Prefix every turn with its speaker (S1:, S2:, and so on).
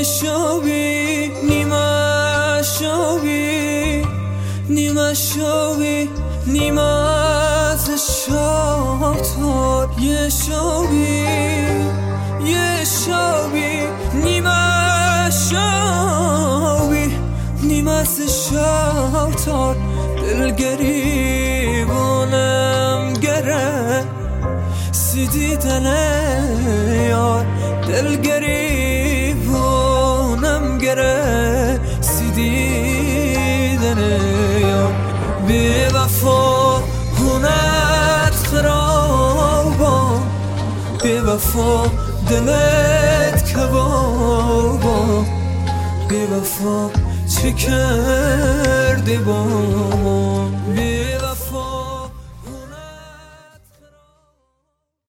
S1: شبی نیمه شبی نیمه شبی نیمه از شاتار یه شبی نیمه شبی نیمه از شاتار دل گریبونم گره سیدیدن یار دل گریبونم گره سیدیدن یار بی وفا هونت خرابا بی وفا دلت کبابا بی وفا چه کردی با ما